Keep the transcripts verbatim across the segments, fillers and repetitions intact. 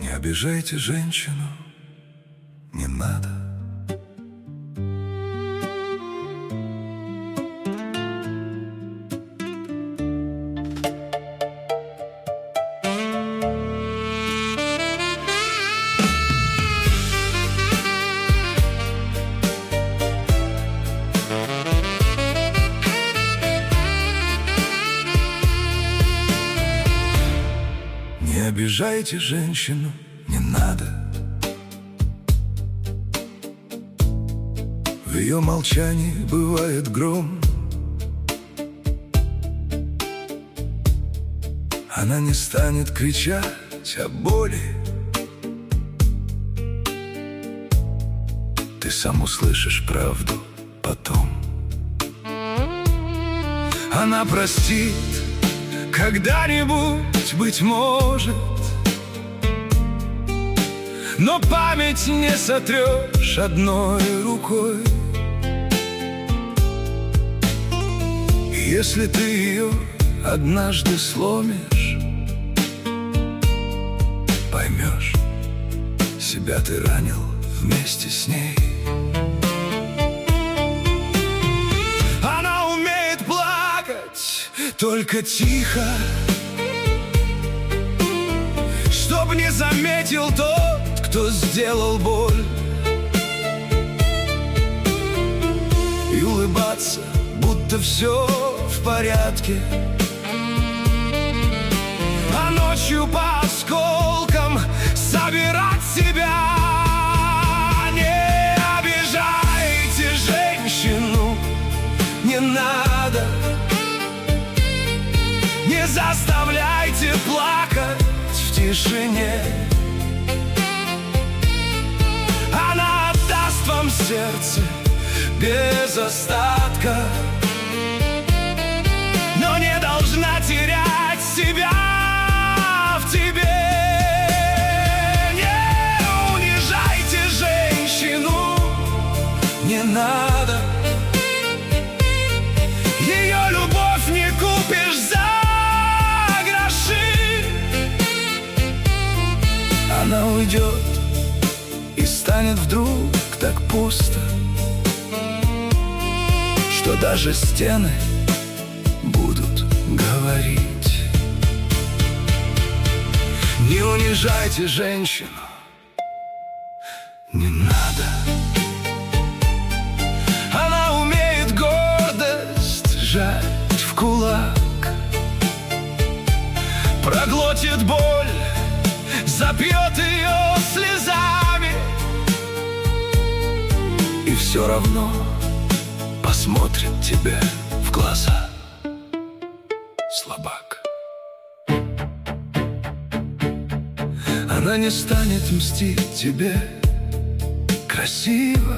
Не обижайте женщину, не надо. Не обижайте женщину, не надо. В ее молчании бывает гром. Она не станет кричать о боли. Ты сам услышишь правду потом. Она простит когда-нибудь, быть может, но память не сотрешь одной рукой. И если ты ее однажды сломишь, поймешь, себя ты ранил вместе с ней. Она умеет плакать только тихо, чтоб не заметил тот, кто сделал боль. И улыбаться, будто все в порядке, а ночью по осколкам собирать себя. Не обижайте женщину, не надо. Не заставляйте плакать в тишине. Она отдаст вам сердце без остатка, но не должна терять себя в тебе. Не унижайте женщину, не надо. Ее любовь не купишь за гроши. Она уйдет, и станет вдруг так пусто, что даже стены будут говорить. Не унижайте женщину, не надо. Она умеет гордость сжать в кулак, проглотит боль, запьет ее слезами, и все равно посмотрит тебе в глаза. Слабак. Она не станет мстить тебе красиво,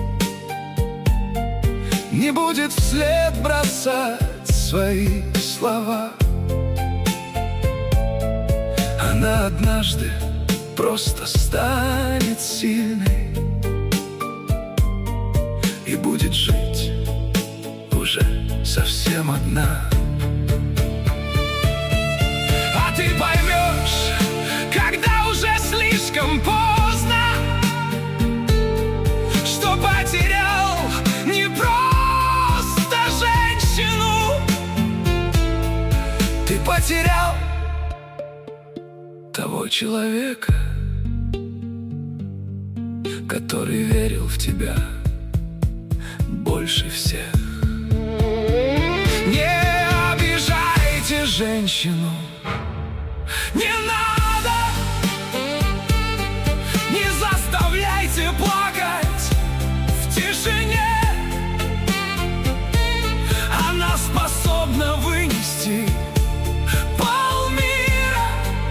не будет вслед бросать свои слова. Она однажды просто станет сильной и будет жить уже совсем одна. А ты поймешь, когда уже слишком поздно, что потерял не просто женщину, ты потерял того человека, который верил в тебя больше всех. Не обижайте женщину, не надо. Не заставляйте плакать в тишине. Она способна вынести полмира,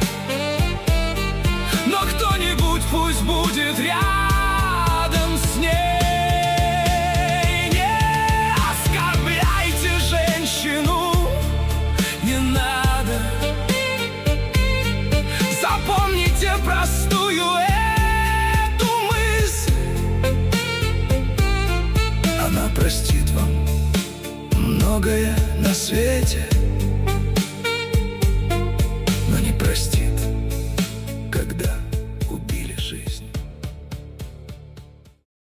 но кто-нибудь пусть будет рядом с ней. Простую эту мысль. Она простит вам многое на свете,